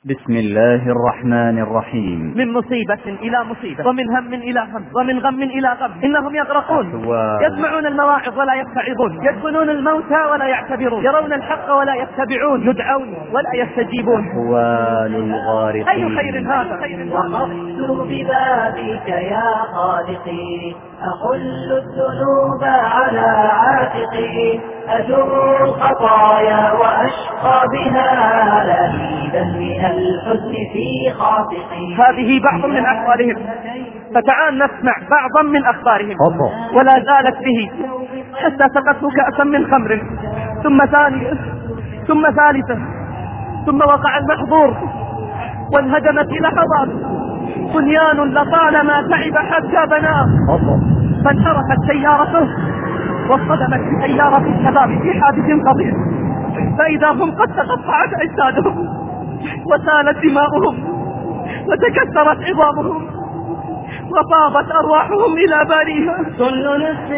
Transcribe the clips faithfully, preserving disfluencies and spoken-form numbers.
بسم الله الرحمن الرحيم. من مصيبة إلى مصيبة، ومن هم إلى هم، ومن غم إلى غم، إنهم يغرقون، يسمعون المواعظ ولا يتعظون، يدفنون الموتى ولا يعتبرون، يرون الحق ولا يتبعون، يدعون ولا يستجيبون. أحوال الغارقين. أي خير هذا؟ وقفت ببابك يا خالقي، أخل الذنوب على عاتقي، أجر الخطايا وأشقى بها لهيبا من الحزن في خاطقي. هذه بعض من أحوالهم، فتعال نسمع بعضا من أخبارهم. أوه. ولا زالت به حتى سقته كأسا من خمر، ثم ثانية، ثم ثالثة، ثم وقع المحظور وانهدمت لحظات بنيان لطالما تعب حتى بناه، فانحرفت سيارته واصطدمت بسيارة الشباب في حادث خطير، فإذا هم قد تقطعت أجسادهم وسالت دماؤهم وتكسرت عظامهم وفاضت أرواحهم إلى باريها. كل نفس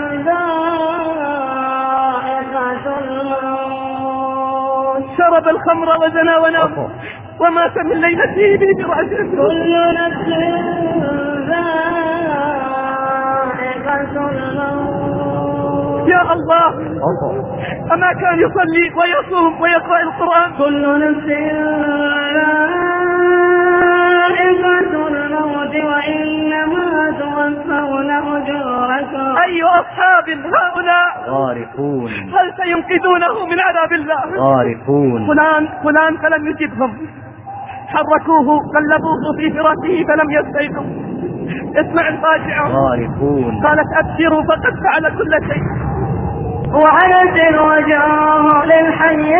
ذائقة الموت، شرب الخمر وزنى ونام ومات من ليلته بفراشه. كل نفس ذائقة الموت. يا الله، أما كان يصلي ويصوم ويقرأ القرآن؟ كل نفس ذائقة الموت وإنما توفون أجوركم. أي أصحاب هؤلاء غارقون. هل سينقذونه من عذاب الله؟ غارقون. فلان فلان فلم يجبهم، حركوه قلبوه في فراشه فلم يستيقظ. اسمع الفاجعة. غارقون. قالت أبشروا فقد فعل كل شيء، وعنت الوجوه للحي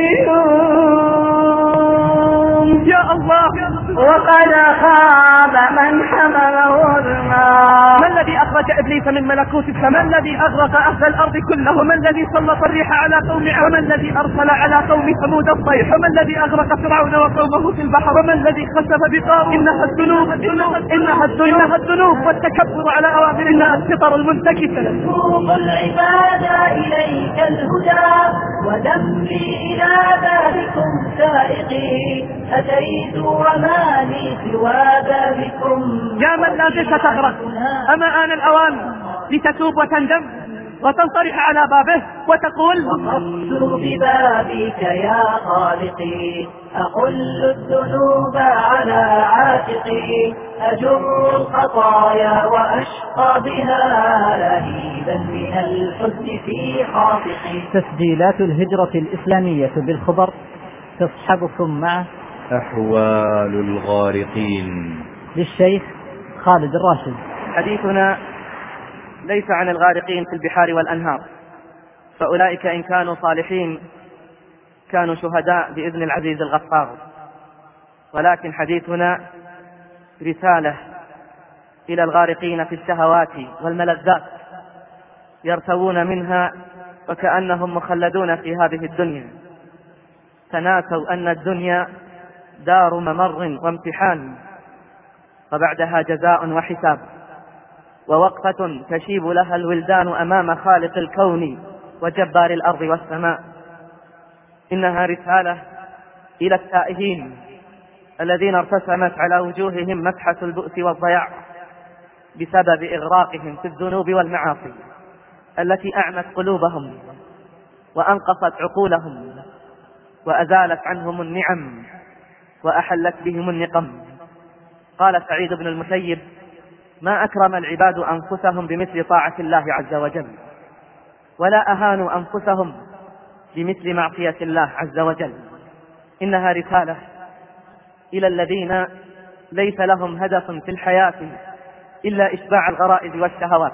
القيوم. يا الله، وقد خاب من حمله الماء. ما الذي أخرج إبليس من ملكوت السماء؟ ما الذي أغرق أهل الأرض كله؟ ما الذي سلط الريح على قوم عاد؟ وما الذي أرسل على قوم ثمود الصيح؟ وما الذي أغرق فرعون وقومه في البحر؟ وما الذي خسف بقارون؟ إنها الذنوب، إنها الذنوب، إنها الذنوب والتكبر على أوامر الله، الفطر المنتكسة. سوق العباد إليك الهدى ودمي إلى ذلكم سائقي، أتيت ومالي سوى بابكم. يا من لا زلت تغرق، أما آن الأوان لتتوب وتندم وتنطرح على بابه وتقول: وقفت ببابك يا خالقي، أقل الذنوب على عاتقي، أجر الخطايا وأشقى بها لهيبا من الحزن في خاطقي. تسجيلات الهجرة الإسلامية بالخبر تصحبكم مع أحوال الغارقين للشيخ خالد الراشد. حديثنا ليس عن الغارقين في البحار والأنهار، فأولئك إن كانوا صالحين كانوا شهداء بإذن العزيز الغفار، ولكن حديثنا رسالة إلى الغارقين في الشهوات والملذات، يرتوون منها وكأنهم مخلدون في هذه الدنيا، تناسوا أن الدنيا دار ممر وامتحان، وبعدها جزاء وحساب، ووقفة تشيب لها الولدان أمام خالق الكون وجبار الأرض والسماء. إنها رسالة إلى التائهين الذين ارتسمت على وجوههم مسحة البؤس والضياع بسبب إغراقهم في الذنوب والمعاصي التي أعمت قلوبهم وأنقصت عقولهم وأزالت عنهم النعم وأحلت بهم النقم. قال سعيد بن المسيب: ما أكرم العباد أنفسهم بمثل طاعة الله عز وجل، ولا أهانوا أنفسهم بمثل معصية الله عز وجل. إنها رسالة إلى الذين ليس لهم هدف في الحياة إلا إشباع الغرائز والشهوات،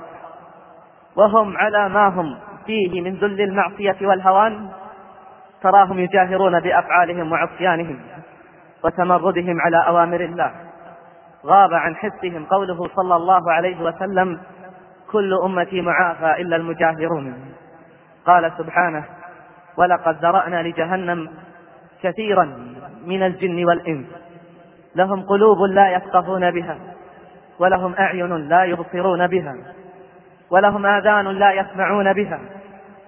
وهم على ما هم فيه من ذل المعصية والهوان، تراهم يجاهرون بأفعالهم وعصيانهم وتمردهم على أوامر الله. غاب عن حسهم قوله صلى الله عليه وسلم: كل أمتي معافى إلا المجاهرون. قال سبحانه: ولقد ذرأنا لجهنم كثيرا من الجن والإنس، لهم قلوب لا يفقهون بها، ولهم أعين لا يبصرون بها، ولهم آذان لا يسمعون بها،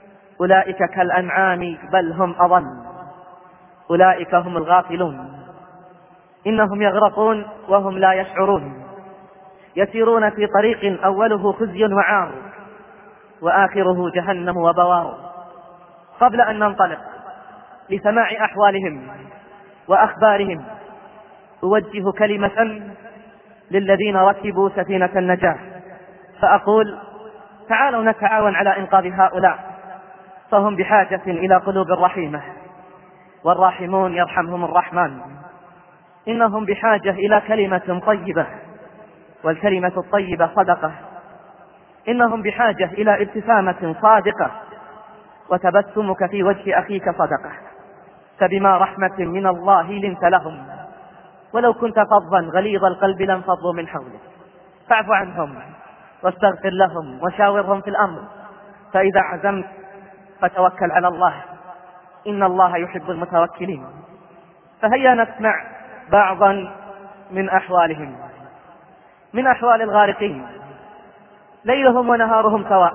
أولئك كالأنعام بل هم أضل، أولئك هم الغافلون. إنهم يغرقون وهم لا يشعرون، يسيرون في طريق أوله خزي وعار وآخره جهنم وبوار. قبل أن ننطلق لسماع أحوالهم وأخبارهم أوجه كلمة للذين ركبوا سفينة النجاة، فأقول: تعالوا نتعاون على إنقاذ هؤلاء، فهم بحاجة إلى قلوب رحيمة، والراحمون يرحمهم الرحمن. إنهم بحاجة إلى كلمة طيبة، والكلمة الطيبة صدقة. إنهم بحاجة إلى ابتسامة صادقة، وتبسمك في وجه أخيك صدقة. فبما رحمة من الله لنت لهم، ولو كنت فظا غليظ القلب لانفضوا من حولك. فاعف عنهم واستغفر لهم وشاورهم في الأمر، فإذا عزمت فتوكل على الله، إن الله يحب المتوكلين. فهيا نسمع بعضا من أحوالهم. من أحوال الغارقين: ليلهم ونهارهم سواء،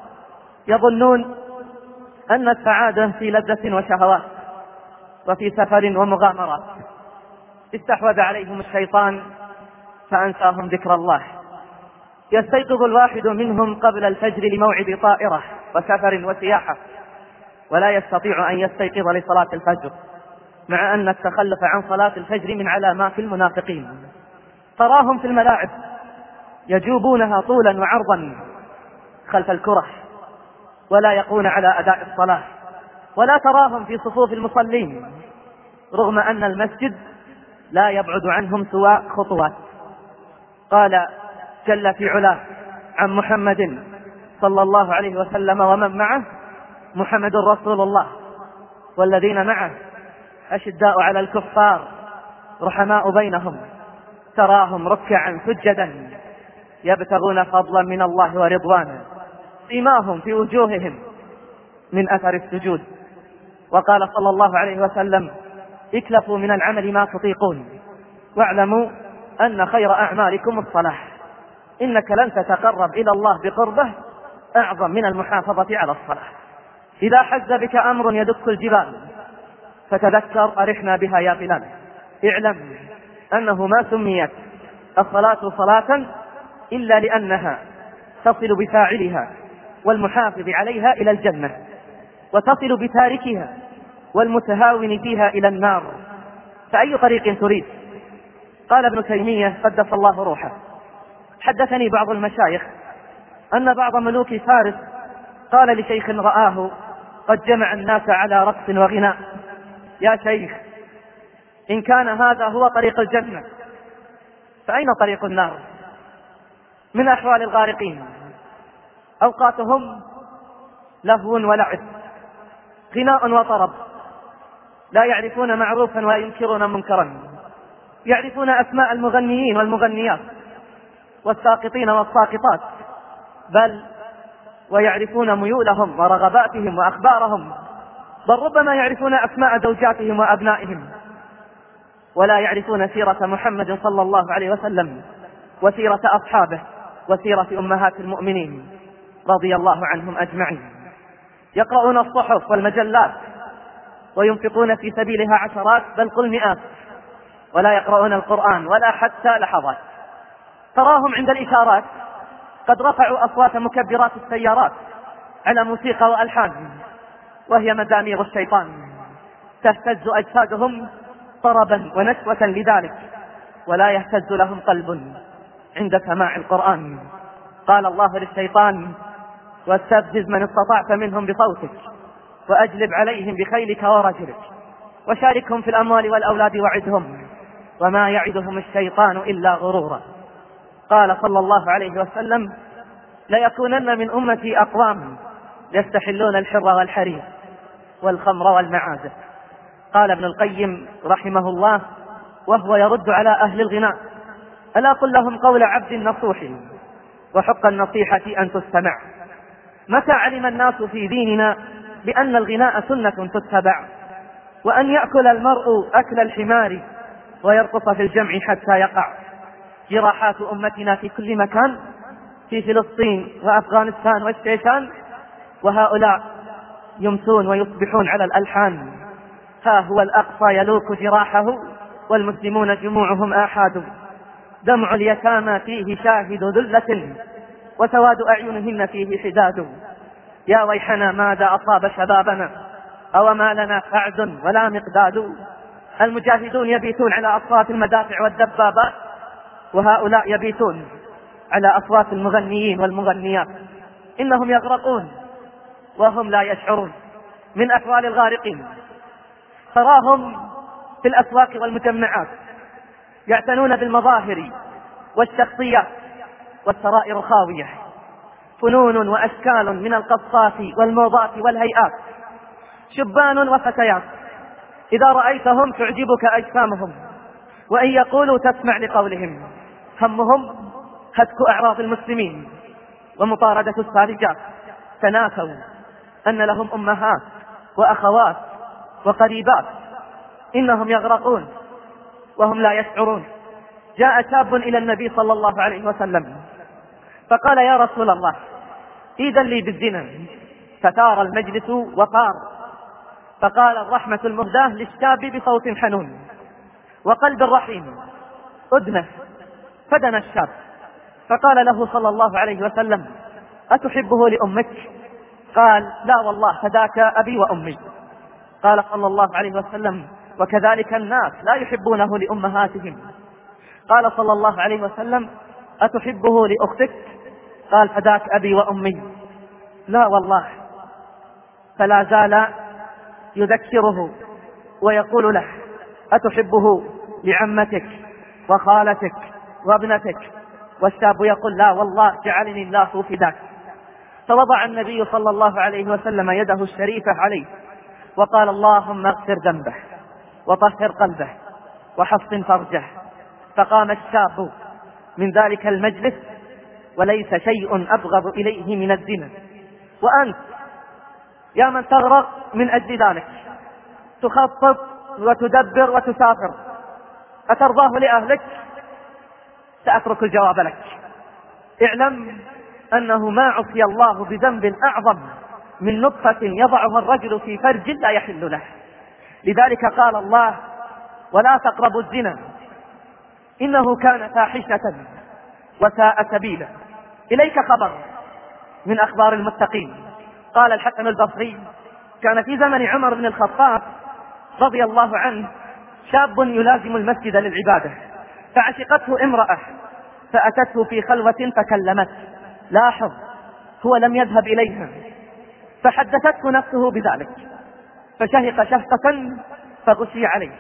يظنون أن السعادة في لذة وشهوات وفي سفر ومغامرات. استحوذ عليهم الشيطان فأنساهم ذكر الله. يستيقظ الواحد منهم قبل الفجر لموعد طائرة وسفر وسياحة، ولا يستطيع أن يستيقظ لصلاة الفجر، مع أن التخلف عن صلاة الفجر من علامات المنافقين. تراهم في الملاعب يجوبونها طولا وعرضا خلف الكرة، ولا يقون على أداء الصلاة، ولا تراهم في صفوف المصلين، رغم أن المسجد لا يبعد عنهم سوى خطوات. قال جل في علاه عن محمد صلى الله عليه وسلم ومن معه: محمد رسول الله والذين معه أشداء على الكفار رحماء بينهم، تراهم ركعا سجدا يبتغون فضلا من الله ورضوانا، سيماهم في وجوههم من أثر السجود. وقال صلى الله عليه وسلم: اكلفوا من العمل ما تطيقون، واعلموا أن خير أعمالكم الصلاة، إنك لن تتقرب إلى الله بقربه أعظم من المحافظة على الصلاة. إذا حز بك أمر يدك الجبال فتذكر أرحنا بها يا بلال، اعلم أنه ما سميت الصلاة صلاة إلا لأنها تصل بفاعلها والمحافظ عليها إلى الجنة، وتصل بتاركها والمتهاون فيها إلى النار. فأي طريق تريد؟ قال ابن تيمية قدس الله روحه: حدثني بعض المشايخ أن بعض ملوك فارس قال لشيخ رآه قد جمع الناس على رقص وغناء: يا شيخ، إن كان هذا هو طريق الجنة فأين طريق النار؟ من أحوال الغارقين: أوقاتهم لهو ولعب، غناء وطرب، لا يعرفون معروفا وينكرون منكرا، يعرفون أسماء المغنيين والمغنيات والساقطين والساقطات، بل ويعرفون ميولهم ورغباتهم وأخبارهم، بل ربما يعرفون أسماء زوجاتهم وأبنائهم، ولا يعرفون سيرة محمد صلى الله عليه وسلم وسيرة أصحابه وسيرة أمهات المؤمنين رضي الله عنهم أجمعين. يقرؤون الصحف والمجلات وينفقون في سبيلها عشرات بل قل مئات، ولا يقرؤون القرآن ولا حتى لحظات. تراهم عند الإشارات قد رفعوا أصوات مكبرات السيارات على موسيقى وألحان، وهي مزامير الشيطان، تهتز أجسادهم طربا ونشوة لذلك، ولا يهتز لهم قلب عند سماع القرآن. قال الله للشيطان: واستفزز من استطعت منهم بصوتك وأجلب عليهم بخيلك ورجلك وشاركهم في الأموال والأولاد وعدهم وما يعدهم الشيطان إلا غرورا. قال صلى الله عليه وسلم: ليكونن من أمتي أقوام يستحلون الحر والحرير والخمر والمعازف. قال ابن القيم رحمه الله وهو يرد على أهل الغناء: ألا قل لهم قول عبد نصوح وحق النصيحة أن تستمع. متى علم الناس في ديننا بأن الغناء سنة تتبع، وأن يأكل المرء أكل الحمار ويرقص في الجمع حتى يقع. جراحات أمتنا في كل مكان، في فلسطين وأفغانستان والشيشان، وهؤلاء يمسون ويصبحون على الألحان. ها هو الأقصى يلوك جراحه والمسلمون جموعهم آحاد، دمع اليتامى فيه شاهد ذلة، وسواد أعينهن فيه حداد. يا ويحنا ماذا أصاب شبابنا، أو ما لنا فعز ولا مقداد. المجاهدون يبيتون على أصوات المدافع والدبابات، وهؤلاء يبيتون على أصوات المغنيين والمغنيات. إنهم يغرقون وهم لا يشعرون من أحوال الغارقين. تراهم في الأسواق والمجمعات يعتنون بالمظاهر والشخصيات والسرائر خاوية، فنون وأشكال من القصات والموضات والهيئات، شبان وفتيات إذا رأيتهم تعجبك أجسامهم، وإن يقولوا تسمع لقولهم. همهم هتك أعراض المسلمين ومطاردة السارجات، تناسوا أن لهم أمهات وأخوات وقريبات. إنهم يغرقون وهم لا يشعرون. جاء شاب إلى النبي صلى الله عليه وسلم فقال: يا رسول الله، إذن لي بالزنا. فثار المجلس وطار. فقال الرحمة المهداة للشاب بصوت حنون وقلب رحيم: أدنه. فدنا الشاب فقال له صلى الله عليه وسلم: أتحبه لأمك؟ قال: لا والله، فداك أبي وأمي. قال صلى الله عليه وسلم: وكذلك الناس لا يحبونه لأمهاتهم. قال صلى الله عليه وسلم: أتحبه لأختك؟ قال: فداك أبي وأمي. لا والله. فلا زال يذكره ويقول له: أتحبه لعمتك وخالتك وابنتك؟ والشاب يقول: لا والله، جعلني الله فداك. فوضع النبي صلى الله عليه وسلم يده الشريفة عليه وقال: اللهم اغفر ذنبه وطهر قلبه وحصن فرجه. فقام الشاب من ذلك المجلس وليس شيء أبغض إليه من الزنا. وأنت يا من تغرق من أجل ذلك، تخطط وتدبر وتسافر، أترضاه لأهلك؟ سأترك الجواب لك. اعلم أنه ما عصي الله بذنب أعظم من نطفة يضعها الرجل في فرج لا يحل له. لذلك قال الله: ولا تقربوا الزنا إنه كان فاحشة وساء سبيلا. إليك خبر من أخبار المتقين. قال الحسن البصري: كان في زمن عمر بن الخطاب رضي الله عنه شاب يلازم المسجد للعبادة، فعشقته امرأة فأتته في خلوة فكلمت. لاحظ، هو لم يذهب إليها، فحدثته نفسه بذلك، فشهق شهقة فغشي عليه،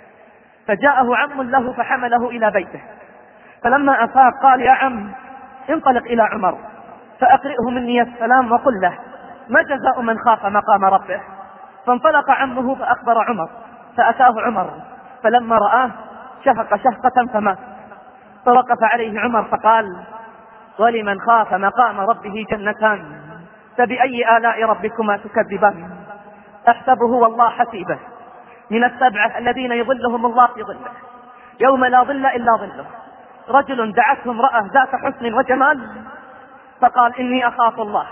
فجاءه عم له فحمله إلى بيته. فلما أفاق قال: يا عم، انطلق إلى عمر فأقرئه مني السلام وقل له: ما جزاء من خاف مقام ربه؟ فانطلق عمه فأخبر عمر، فأتاه عمر، فلما رآه شهق شهقة فمات. فوقف عليه عمر فقال: ولمن خاف مقام ربه جنتان، فبأي آلاء ربكما تكذبان؟ أحسبه والله حسيبه من السبعة الذين يظلهم الله في ظله يوم لا ظل إلا ظله. رجل دعته امرأة ذات حسن وجمال فقال: إني أخاف الله.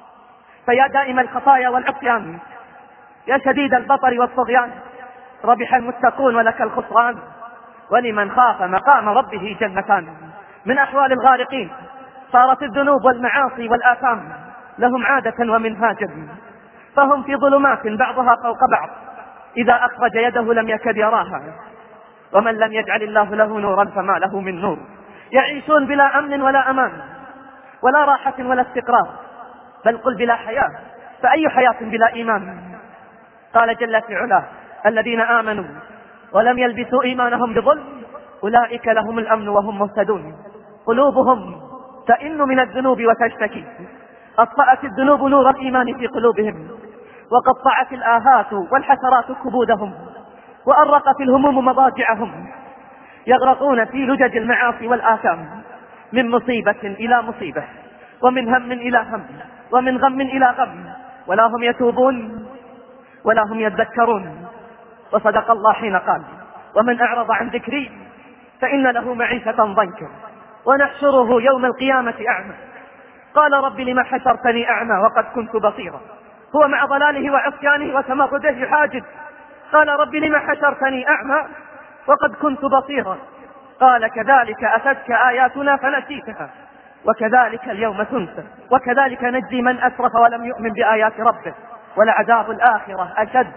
فيا دائم الخطايا والعصيان، يا شديد البطر والطغيان، ربح المتقون ولك الخسران. ولمن خاف مقام ربه جنتان. من أحوال الغارقين صارت الذنوب والمعاصي والآثام لهم عادة ومنهاجا، فهم في ظلمات بعضها فوق بعض، إذا أخرج يده لم يكد يراها. ومن لم يجعل الله له نورا فما له من نور. يعيشون بلا أمن ولا أمان ولا راحة ولا استقرار، بل قل بلا حياة، فأي حياة بلا إيمان؟ قال جل في علاه: الذين آمنوا ولم يلبسوا إيمانهم بظلم أولئك لهم الأمن وهم مهتدون. قلوبهم تئن من الذنوب وتشتكي، أطفأت الذنوب نور الإيمان في قلوبهم، وقطعت الآهات والحسرات كبودهم، وأرقت الهموم مضاجعهم. يغرقون في لجج المعاصي والآثام، من مصيبة إلى مصيبة، ومن هم إلى هم، ومن غم إلى غم، ولا هم يتوبون ولا هم يذكرون. وصدق الله حين قال: ومن أعرض عن ذكري فإن له معيشة ضنكا ونحشره يوم القيامة أعمى. قال: رب لما حشرتني أعمى وقد كنت بصيرا. هو مع ضلاله وعصيانه وتمرده يحاجد. قال: رب لما حشرتني أعمى وقد كنت بصيرا. قال كذلك أتتك آياتنا فنسيتها وكذلك اليوم تنسى وكذلك نجزي من أسرف ولم يؤمن بآيات ربه ولعذاب الآخرة أشد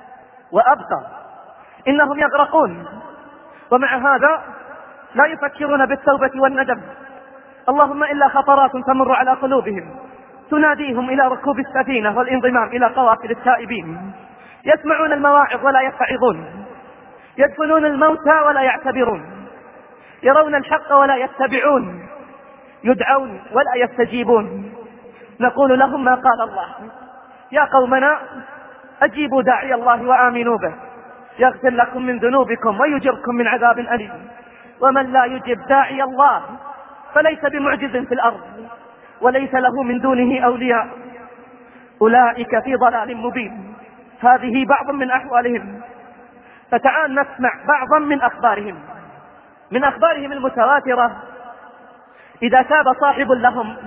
وأبقى. إنهم يغرقون ومع هذا لا يفكرون بالتوبة والندم، اللهم إلا خطرات تمر على قلوبهم تناديهم إلى ركوب السفينة والانضمام إلى قوافل التائبين. يسمعون المواعظ ولا يتعظون، يدفنون الموتى ولا يعتبرون، يرون الحق ولا يتبعون، يدعون ولا يستجيبون. نقول لهم ما قال الله: يا قومنا أجيبوا داعي الله وآمنوا به يغفر لكم من ذنوبكم ويجركم من عذاب أليم. ومن لا يجب داعي الله فليس بمعجز في الأرض وليس له من دونه أولياء، أولئك في ضلال مبين. هذه بعض من أحوالهم، فتعال نسمع بعضا من أخبارهم. من أخبارهم المتواترة: إذا تاب صاحب لهم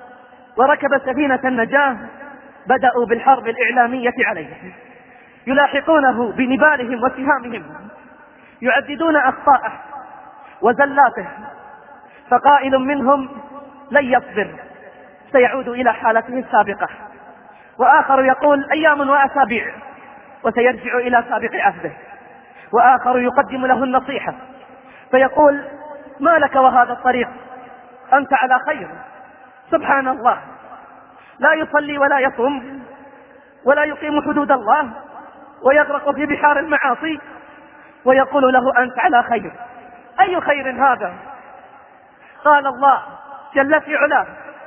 وركب سفينة النجاة بدأوا بالحرب الإعلامية عليه، يلاحقونه بنبالهم وسهامهم، يعددون أخطاءه وزلاته، فقائل منهم لن يصبر سيعود إلى حالته السابقة، وآخر يقول أيام وأسابيع وسيرجع إلى سابق عهده، وآخر يقدم له النصيحة فيقول ما لك وهذا الطريق، أنت على خير. سبحان الله، لا يصلي ولا يصوم ولا يقيم حدود الله ويغرق في بحار المعاصي ويقول له أنت على خير. أي خير هذا؟ قال الله جل في علاه: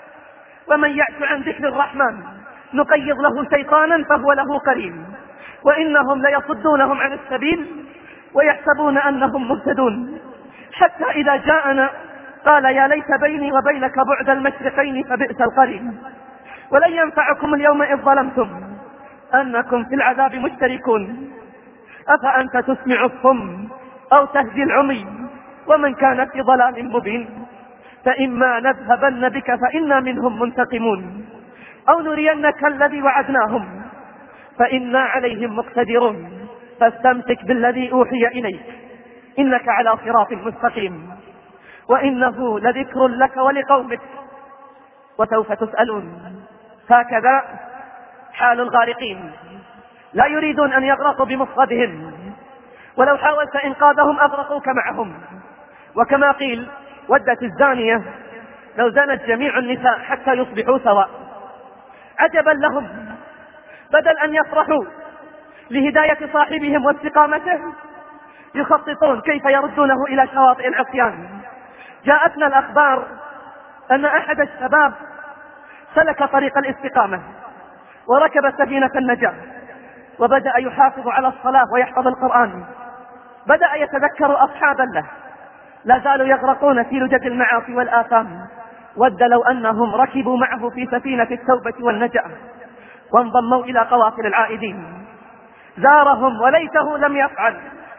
ومن يعش عن ذكر الرحمن نقيض له شيطانا فهو له قرين وإنهم ليصدونهم عن السبيل ويحسبون أنهم مهتدون حتى إذا جاءنا قال يا ليت بيني وبينك بعد المشرقين فبئس القرين. ولن ينفعكم اليوم إذ ظلمتم أنكم في العذاب مشتركون أفأنت تسمع الصم أو تهدي العمي ومن كان في ضلال مبين فإما نذهبن بك فإنا منهم منتقمون أو نرينك الذي وعدناهم فإنا عليهم مقتدرون فاستمسك بالذي أوحي إليك إنك على صراط مستقيم وإنه لذكر لك ولقومك وسوف تسألون. هكذا حال الغارقين، لا يريدون أن يغرقوا بمفردهم، ولو حاولت إنقاذهم أغرقوك معهم. وكما قيل ودت الزانية لو زانت جميع النساء حتى يصبحوا سواء. عجبا لهم، بدل أن يفرحوا لهداية صاحبهم واستقامته يخططون كيف يردونه إلى شواطئ العصيان. جاءتنا الأخبار أن أحد الشباب سلك طريق الاستقامة وركب سفينة النجاة وبدأ يحافظ على الصلاة ويحفظ القرآن، بدأ يتذكر أصحابا له لا زالوا يغرقون في لجج المعاصي والآثام. ود لو أنهم ركبوا معه في سفينة التوبة والنجاة وانضموا إلى قوافل العائدين. زارهم وليته لم يفعل.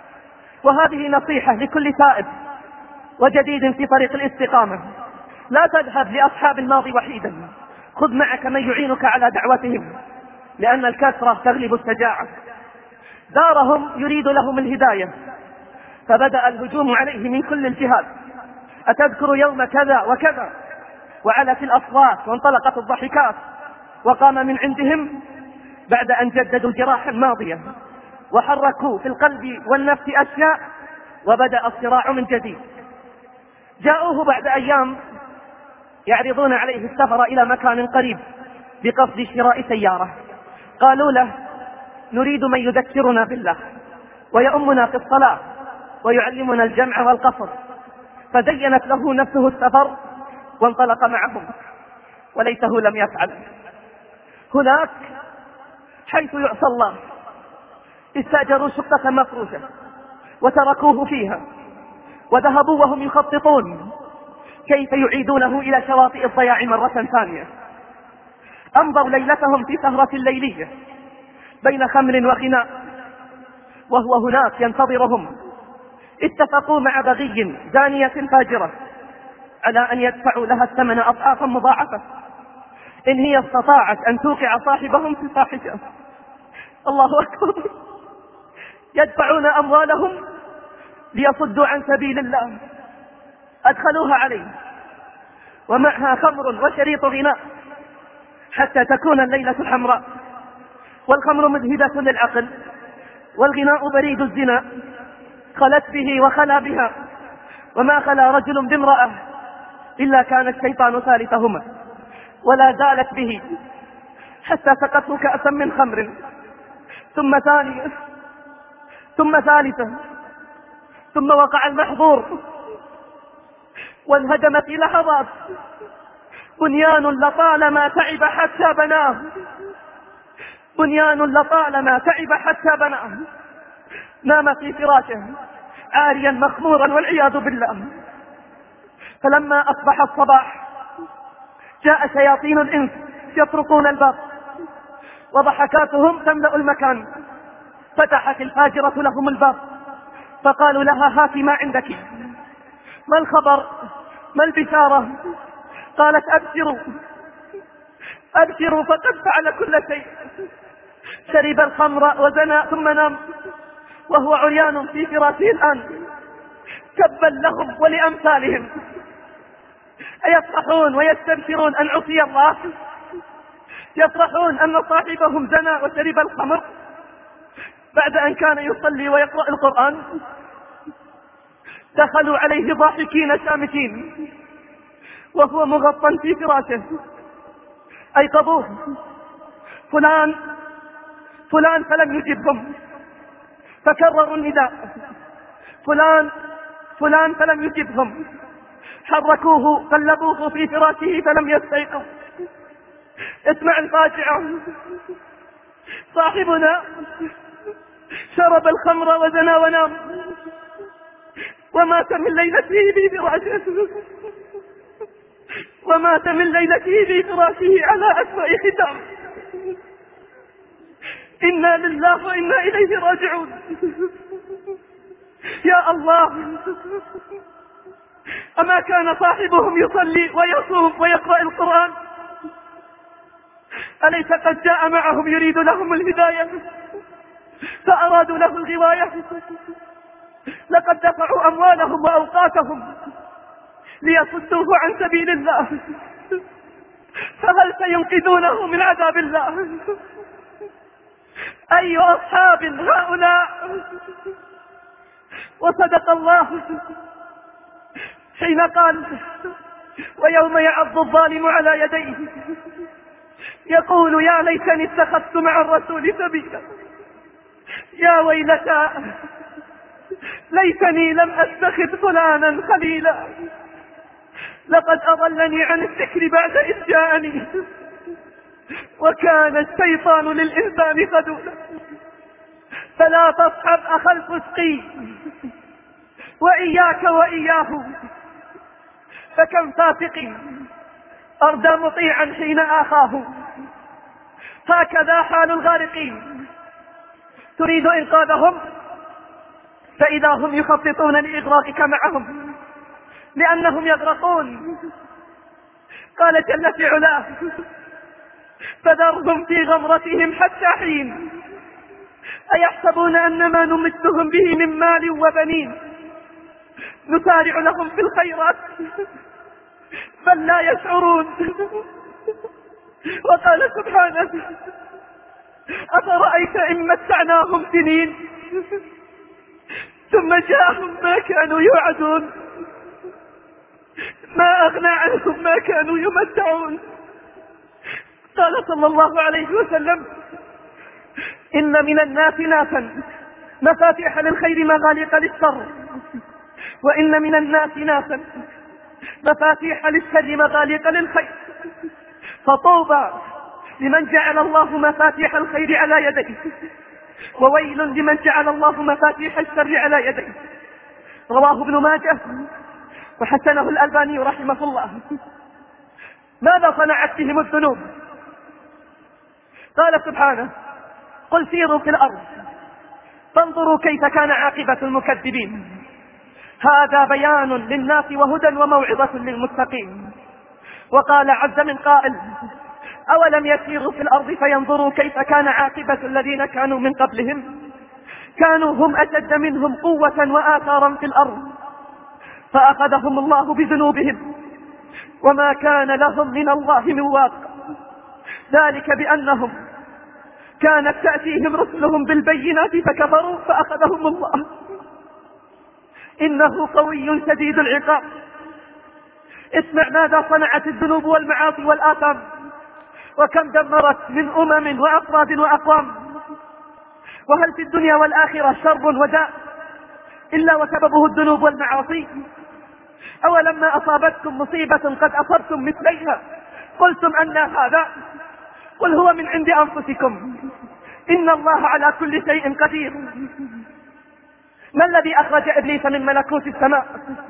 وهذه نصيحة لكل تائب وجديد في طريق الاستقامة: لا تذهب لأصحاب الماضي وحيدا، خذ معك من يعينك على دعوتهم، لأن الكثرة تغلب الشجاعة. زارهم يريد لهم الهداية فبدأ الهجوم عليه من كل الجهات: أتذكر يوم كذا وكذا؟ وعلت الأصوات وانطلقت الضحكات، وقام من عندهم بعد أن جددوا جراحا ماضية وحركوا في القلب والنفس أشياء وبدأ الصراع من جديد. جاءوه بعد أيام يعرضون عليه السفر إلى مكان قريب بقصد شراء سيارة. قالوا له نريد من يذكرنا بالله ويؤمنا في الصلاة ويعلمنا الجمع والقصر. فزينت له نفسه السفر وانطلق معهم وليته لم يفعل. هناك حيث يعصى الله استأجروا شقة مفروشة وتركوه فيها وذهبوا وهم يخططون كيف يعيدونه إلى شواطئ الضياع مرة ثانية. أمضوا ليلتهم في سهرة ليلية بين خمر وخناء، وهو هناك ينتظرهم اتفقوا مع بغي زانية فاجرة على أن يدفعوا لها الثمن أضعافا مضاعفة إن هي استطاعت أن توقع صاحبهم في ليصدوا عن سبيل الله، أدخلوها عليه ومعها خمر وشريط غناء حتى تكون الليلة حمراء، والخمر مذهبة للعقل والغناء بريد الزنا، خلت به وخلا بها، وما خلا رجل بامرأة إلا كان الشيطان ثالثهما، ولا زالت به حتى سقته كأسا من خمر، ثم ثانية ثم ثالثة، ثم وقع المحظور وانهدمت في لحظات بنيان لطالما تعب حتى بناه، بنيان لطالما تعب حتى بناه، نام في فراشه عاريا مخمورا والعياذ بالله. فلما أصبح الصباح جاء شياطين الإنس يطرقون الباب وضحكاتهم تملأ المكان، فتحت الفاجرة لهم الباب فقالوا لها هاتي ما عندك، ما الخبر، ما البشارة؟ قالت أبشروا أبشروا فقد فعل كل شيء، شرب الخمر وزنى ثم نام وهو عريان في فراشه الآن. تبا لهم ولأمثالهم، أيفرحون ويستبشرون أن عصي الله؟ يفرحون أن صاحبهم زنى وشرب الخمر بعد أن كان يصلي ويقرأ القرآن؟ دخلوا عليه ضاحكين شامتين وهو مغطى في فراشه، أيقظوه، فلان فلان فلم يجبهم، فكرروا النداء، فلان فلان فلم يجبهم، حركوه قلبوه في فراشه فلم يستيقظ. اسمع الفاجعة، صاحبنا شرب الخمر وزنى ونام ومات من ليلته في فراشه، ومات من ليلته في فراشه على أسوأ ختام. إنا لله وإنا إليه راجعون. يا الله، أما كان صاحبهم يصلي ويصوم ويقرأ القرآن؟ أليس قد جاء معهم يريد لهم الهداية فأرادوا له الغواية؟ لقد دفعوا أموالهم وأوقاتهم ليصدوه عن سبيل الله، فهل سينقذونه من عذاب الله؟ أي أصحاب هؤلاء؟ وصدق الله حين قال ويوم يعض الظالم على يديه يقول يا ليتني اتخذت مع الرسول سبيلا، يا ويلتى ليتني لم أتخذ فلانا خليلا، لقد أضلني عن الذكر بعد إذ جاءني وكان الشيطان للإنسان خذولا. فلا تصحب أخا الفسقي وإياك وإياه، فكم فاسق أردى مطيعا حين آخاه. هكذا حال الغارقين، تريد إنقاذهم فإذا هم يخططون لإغراقك معهم لأنهم يغرقون. قال جل في علاه فذرهم في غمرتهم حتى حين، أيحسبون أن ما نمدهم به من مال وبنين نسارع لهم في الخيرات بل لا يشعرون. وقال سبحانه أفرأيت إن متعناهم سنين ثم جاءهم ما كانوا يوعدون ما أغنى عنهم ما كانوا يمتعون. قال صلى الله عليه وسلم إن من الناس ناسا مفاتيح للخير مغاليق للشر، وإن من الناس ناسا مفاتيح للشر مغاليق للخير، فطوبى لمن جعل الله مفاتيح الخير على يديه، وويل لمن جعل الله مفاتيح الشر على يديه. رواه ابن ماجه وحسنه الألباني رحمه الله. ماذا صنعت بهم الذنوب؟ قال سبحانه قل سيروا في الأرض فانظروا كيف كان عاقبة المكذبين. هذا بيان للناس وهدى وموعظة للمتقين. وقال عز من قائل أولم يسيروا في الأرض فينظروا كيف كان عاقبة الذين كانوا من قبلهم كانوا هم أشد منهم قوة وآثارا في الأرض فأخذهم الله بذنوبهم وما كان لهم من الله من واق، ذلك بأنهم كانت تأتيهم رسلهم بالبينات فكفروا فأخذهم الله، إنه قوي شديد العقاب. اسمع ماذا صنعت الذنوب والمعاصي والآثام، وكم دمرت من أمم وأفراد وأقوام. وهل في الدنيا والآخرة شر وداء إلا وسببه الذنوب والمعاصي؟ أولما أصابتكم مصيبة قد أصبتم مثليها قلتم أن هذا؟ قل هو من عند أنفسكم إن الله على كل شيء قدير. ما الذي أخرج إبليس من ملكوت السماء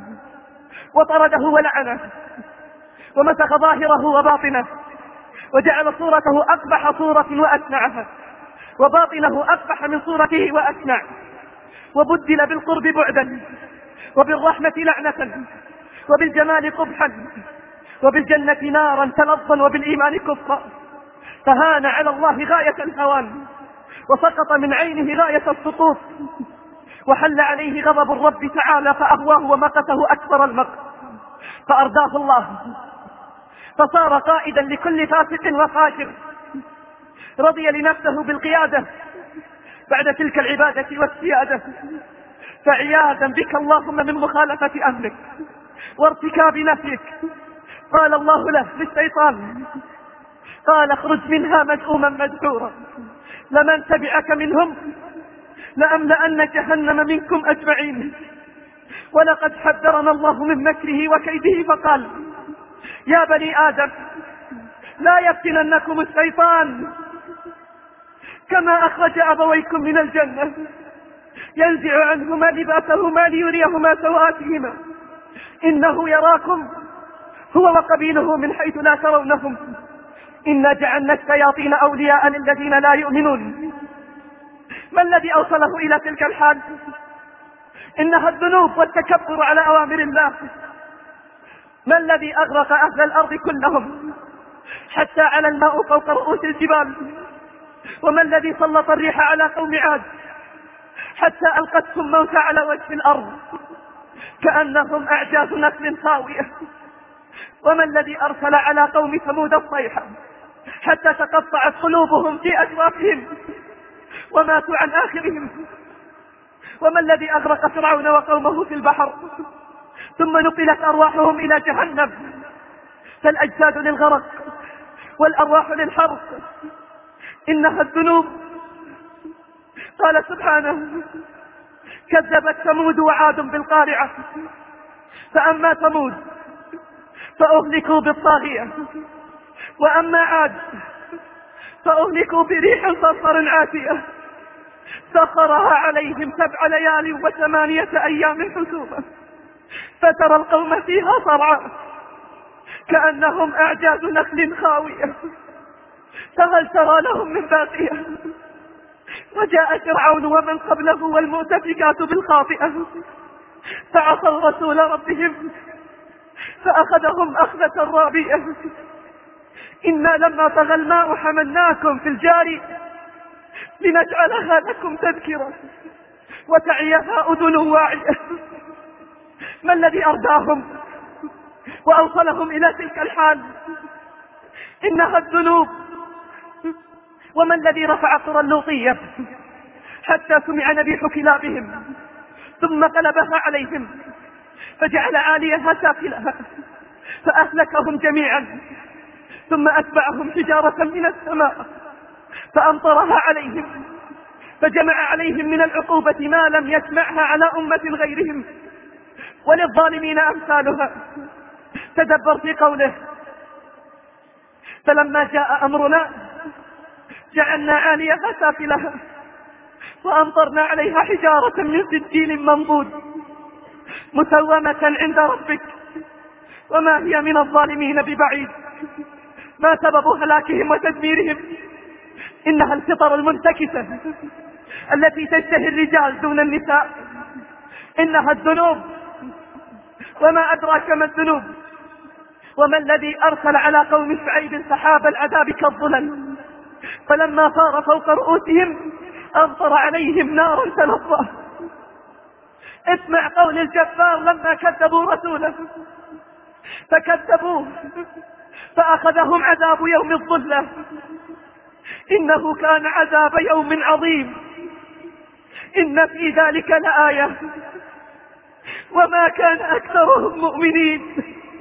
وطرده ولعنه ومسخ ظاهره وباطنه وجعل صورته أقبح صورة وأسنعها وباطنه أقبح من صورته وأسنع، وبدل بالقرب بعدا وبالرحمة لعنة وبالجمال قبحا وبالجنة نارا تلظا وبالإيمان كفرا، فهان على الله غاية الهوان وسقط من عينه غاية السقوط، وحل عليه غضب الرب تعالى فأغواه ومقته أكثر المقت، فأرداه الله فصار قائدا لكل فاسق وفاجر، رضي لنفسه بالقيادة بعد تلك العبادة والسيادة. فعياذا بك اللهم من مخالفة أمرك وارتكاب نفيك. قال الله له للشيطان قال اخرج منها مذءوما مدحورا لمن تبعك منهم لأملأن جهنم منكم أجمعين. ولقد حذرنا الله من مكره وكيده فقال يا بني آدم لا يفتننكم الشيطان كما أخرج أبويكم من الجنة ينزع عنهما لباسهما ليريهما سوآتهما إنه يراكم هو وقبيله من حيث لا ترونهم إنا جعلنا الشياطين أولياء للذين لا يؤمنون. ما الذي أوصله إلى تلك الحال؟ إنها الذنوب والتكبر على أوامر الله. ما الذي أغرق أهل الأرض كلهم حتى على الماء فوق رؤوس الجبال؟ وما الذي سلط الريح على قوم عاد حتى ألقتهم موتى على وجه الأرض كأنهم أعجاز نخل خاوية؟ وما الذي أرسل على قوم ثمود الصيحة حتى تقطعت قلوبهم في أجوافهم وماتوا عن آخرهم؟ وما الذي أغرق فرعون وقومه في البحر ثم نقلت أرواحهم إلى جهنم؟ فالأجساد للغرق والأرواح للحرق. إنها الذنوب. قال سبحانه كذبت ثمود وعاد بالقارعة فأما ثمود فأهلكوا بالطاغية وأما عاد فأهلكوا بريح صرصر عاتية سخرها عليهم سبع ليال وثمانية أيام حسوما فترى القوم فيها صرعى كأنهم أعجاز نخل خاوية فهل ترى لهم من باقية؟ وجاء فرعون ومن قبله والمؤتفكات بالخاطئة فعصوا رسول ربهم فأخذهم أخذة رابية. إنا لما طغى الماء حملناكم في الجاري لنجعلها لكم تذكرة وتعيها أذن واعية. ما الذي أرداهم وأوصلهم إلى تلك الحال؟ إنها الذنوب. وما الذي رفع قرى اللوطية حتى سمع نبيح كلابهم ثم قلبها عليهم فجعل عاليها سافلها فأهلكهم جميعا ثم أتبعهم حجارة من السماء فأمطرها عليهم فجمع عليهم من العقوبة ما لم يجمعها على أمة غيرهم وللظالمين أمثالها. تدبر في قوله فلما جاء أمرنا جعلنا عاليها سافلها وأمطرنا عليها حجارة من سجيل منضود مسومة عند ربك وما هي من الظالمين ببعيد. ما سبب هلاكهم وتدميرهم؟ إنها الفطر المنتكسة التي تشتهي الرجال دون النساء. إنها الذنوب. وما أدراك ما الذنوب؟ وما الذي أرسل على قوم شعيب سحاب العذاب كالظلل فلما صار فوق رؤوسهم أمطر عليهم نارا تلظى. اسمع قول الجبار لما كذبوا رسوله فكذبوه فأخذهم عذاب يوم الظلة، إنه كان عذاب يوم عظيم، إن في ذلك لآية وما كان أكثرهم مؤمنين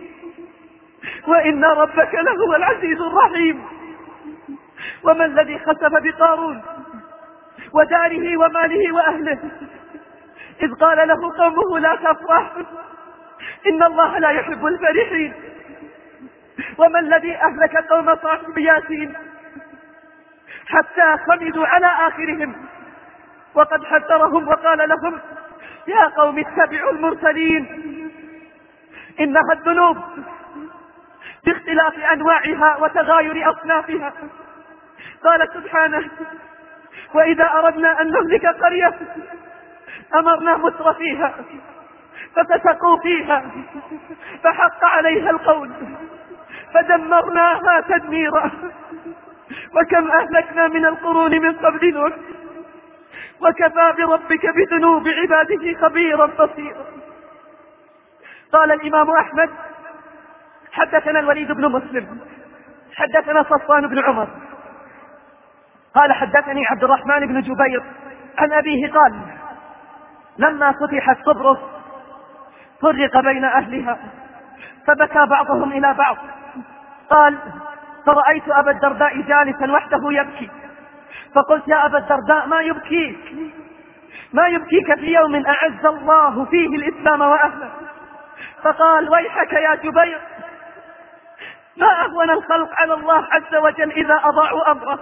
وإن ربك لهو العزيز الرحيم. وما الذي خسف بقارون وداره وماله وأهله إذ قال له قومه لا تفرح إن الله لا يحب الفرحين؟ وما الذي أهلك قوم صالح بياسين حتى خمدوا على آخرهم وقد حذرهم وقال لهم يا قوم اتبعوا المرسلين؟ إنها الذنوب باختلاف أنواعها وتغاير أصنافها. قال سبحانه وإذا أردنا أن نهلك قرية أمرنا متر فيها ففسقوا فيها فحق عليها القول فدمرناها تدميرا. وكم أهلكنا من القرون من قبل نوح وكفى بربك بذنوب عباده خبيرا بصيرا. قال الإمام أحمد حدثنا الوليد بن مسلم حدثنا صفوان بن عمر قال حدثني عبد الرحمن بن جبير عن أبيه قال لما فتحت قبرص فرق بين أهلها فبكى بعضهم إلى بعض. قال فرأيت أبا الدرداء جالسا وحده يبكي فقلت يا أبا الدرداء ما يبكيك ما يبكيك في يوم أعز الله فيه الإسلام وأهله؟ فقال ويحك يا جبير ما أهون الخلق على الله عز وجل إذا أضاعوا أمره،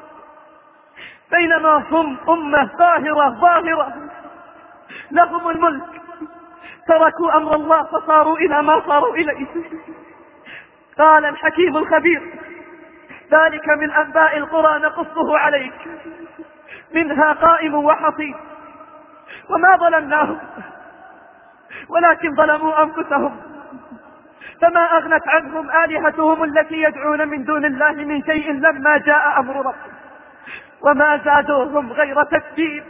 بينما هم أمة ظاهرة ظاهرة لهم الملك تركوا أمر الله فصاروا إلى ما صاروا إليه. قال الحكيم الخبير ذلك من أنباء القرى نقصه عليك منها قائم وحصيد وما ظلمناهم ولكن ظلموا أنفسهم فما أغنت عنهم آلهتهم التي يدعون من دون الله من شيء لما جاء أمر ربك وما زادوهم غير تكذيب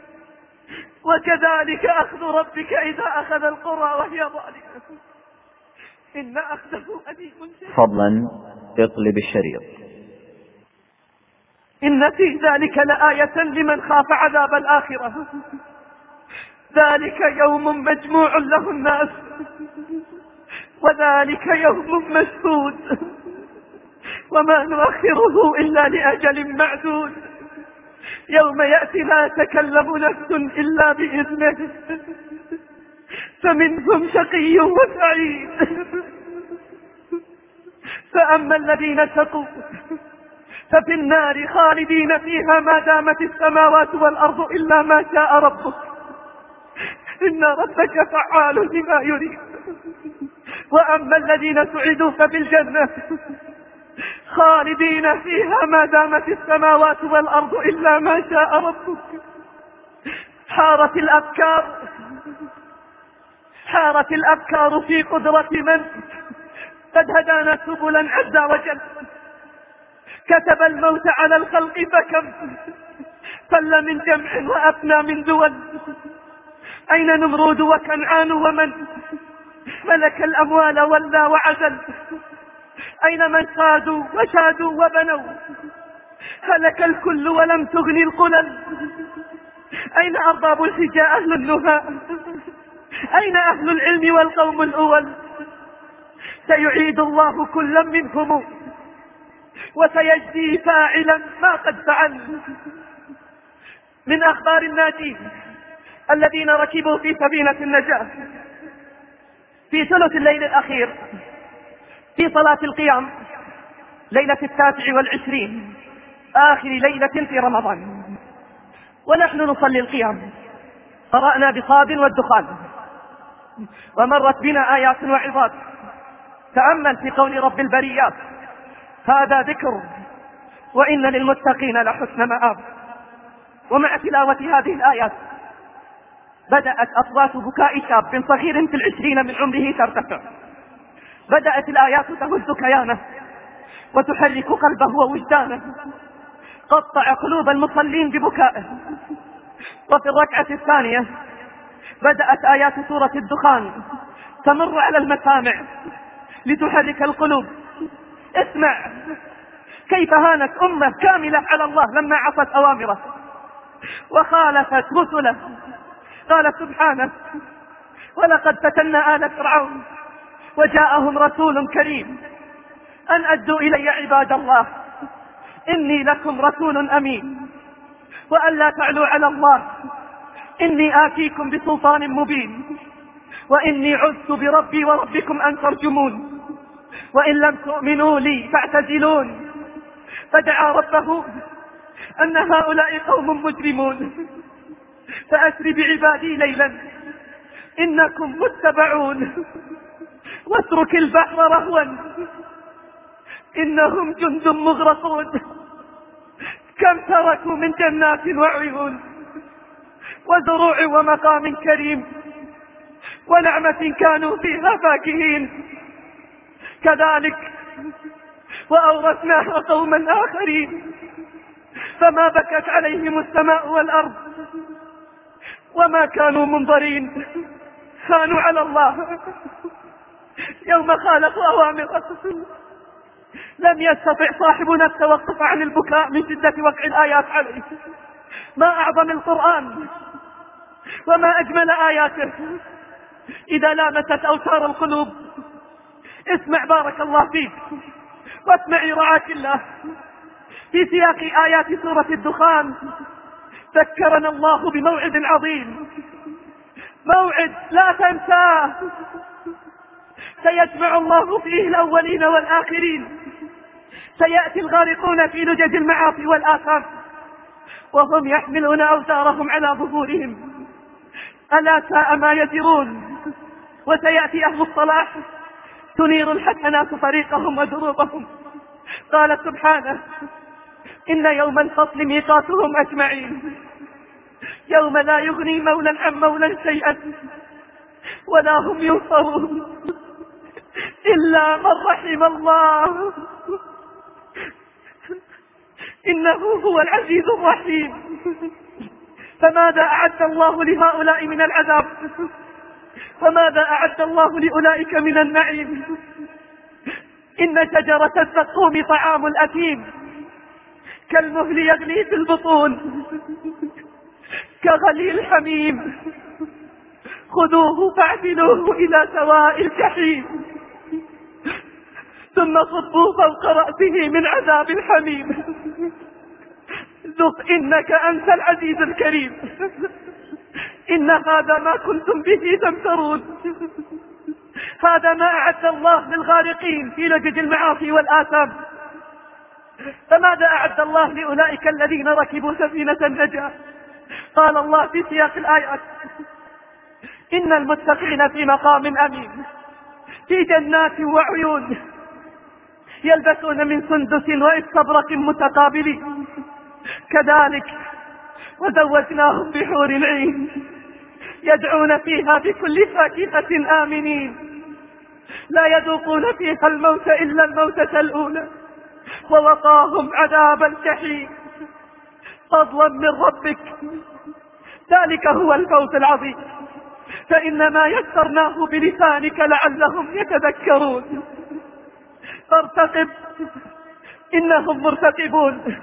وكذلك أخذ ربك إذا أخذ القرى وهي ظالمة إن أخذه أليم شديد. فضلا اقلب الشريط. إن في ذلك لآية لمن خاف عذاب الآخرة ذلك يوم مجموع له الناس وذلك يوم مشهود وما نؤخره إلا لأجل معدود يوم يأتي لا تكلم نفس إلا بإذنه فمنهم شقي وسعيد. فأما الذين شقوا ففي النار خالدين فيها ما دامت السماوات والأرض إلا ما شاء ربك إن ربك فعال لما يريد. وأما الذين سعدوا ففي الجنة خالدين فيها ما دامت السماوات والأرض إلا ما شاء ربك. حارت الأفكار حارت الأفكار في قدرة من قد هدانا سبلا عز وجل كتب الموت على الخلق فكم فل من جمع وأفنى من دول. أين نمرود وكنعان ومن ملك الأموال ولى وعزل؟ أين من صادوا وشادوا وبنوا هلك الكل ولم تغني القلل؟ أين أرباب الحجاء أهل النهى؟ أين أهل العلم والقوم الأول؟ سيعيد الله كلا منهم وسيجزي فاعلا ما قد فعل. من أخبار الناجين الذين ركبوا في سفينة النجاة في ثلث الليل الأخير في صلاة القيام ليلة التاسع والعشرين آخر ليلة في رمضان ونحن نصلي القيام قرأنا بصاد والدخان ومرت بنا آيات وعظات. تأمل في قول رب البريات هذا ذكر وإن للمتقين لحسن مآب. ومع تلاوة هذه الآيات بدأت أصوات بكاء شاب صغير في العشرين من عمره ترتفع. بدأت الآيات تهز كيانه وتحرك قلبه ووجدانه. قطع قلوب المصلين ببكائه. وفي الركعة الثانية بدأت آيات سورة الدخان تمر على المسامع لتحرك القلوب. اسمع كيف هانت أمة كاملة على الله لما عصت أوامره وخالفت رسله. قال سبحانه: ولقد فتنا آل فرعون وجاءهم رسول كريم أن أدوا إلي عباد الله إني لكم رسول أمين وأن لا تعلوا على الله إني آتيكم بسلطان مبين وإني عذت بربي وربكم أن ترجمون وإن لم تؤمنوا لي فاعتزلون. فدعا ربه أن هؤلاء قوم مجرمون فأسر بعبادي ليلا إنكم متبعون واترك البحر رهوا إنهم جند مغرقون. كم تركوا من جنات وعيون وزروع ومقام كريم ونعمة كانوا فيها فاكهين. كذلك وأورثناها قوما آخرين فما بكت عليهم السماء والأرض وما كانوا منظرين. كانوا على الله يوم خالفوا أوامره. لم يستطع صاحبنا التوقف عن البكاء من شدة وقع الآيات عليه. ما أعظم القرآن وما أجمل آياته إذا لامست أوتار القلوب. اسمع بارك الله فيك واسمعي رعاك الله. في سياق آيات سورة الدخان ذكرنا الله بموعد عظيم، موعد لا تنساه، سيجمع الله فيه الأولين والآخرين. سيأتي الغارقون في لجج المعاصي والآثام وهم يحملون أوزارهم على ظهورهم، ألا ساء ما يزرون. وسيأتي أهل الصلاح تنير الحسنات طريقهم ودروبهم. قال سبحانه: إن يوم الفصل ميقاتهم أجمعين يوم لا يغني مولى عن مولى شيئا ولا هم ينصرون إلا من رحم الله إنه هو العزيز الرحيم. فماذا أعد الله لهؤلاء من العذاب وماذا أعد الله لأولئك من النعيم؟ إن شجرة الزقوم طعام الأثيم كالمهل يغلي في البطون كغلي الحميم خذوه فاعدلوه إلى سواء الجحيم ثم صبوا فوق رأسه من عذاب الحميم ذق إنك أنت العزيز الكريم إن هذا ما كنتم به تمترون. هذا ما أعد الله للغارقين في لجج المعاصي والآثام. فماذا أعد الله لأولئك الذين ركبوا سفينة النجاة؟ قال الله في سياق الآيات: إن المتقين في مقام أمين في جنات وعيون يلبسون من سندس واستبرق متقابلين كذلك وزوجناهم بحور العين يدعون فيها بكل فاكهة آمنين لا يذوقون فيها الموت إلا الموتة الأولى ووقاهم عذاب الجحيم فضلا من ربك. ذلك هو الفوز العظيم. فإنما يسرناه بلسانك لعلهم يتذكرون. فارتقب إنهم مرتقبون.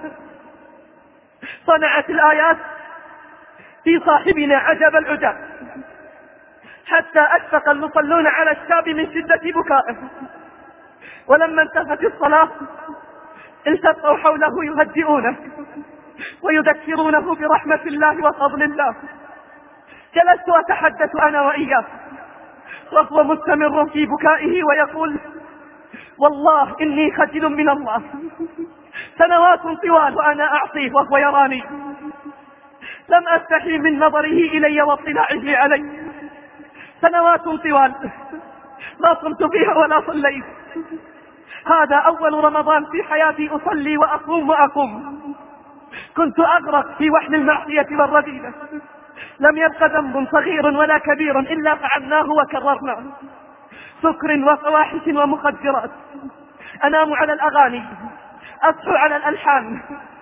صنعت الآيات في صاحبنا عجب العجب حتى أشفق المصلون على الشاب من شدة بكائه. ولما انتهت الصلاة التقوا حوله يهدئونه ويذكرونه برحمة الله وفضل الله. جلست أتحدث أنا وإياه وهو مستمر في بكائه ويقول: والله إني خجل من الله، سنوات طوال وأنا أعصيه وهو يراني، لم أستحي من نظره إلي واطلاعه علي، سنوات طوال ما صمت فيها ولا صليت. هذا أول رمضان في حياتي أصلي وأصوم وأقوم. كنت أغرق في وحل المعصية والرذيلة، لم يبق ذنب صغير ولا كبير إلا فعلناه وكررناه، سكر وفواحش ومخدرات. أنام على الأغاني، أصحو على الألحان،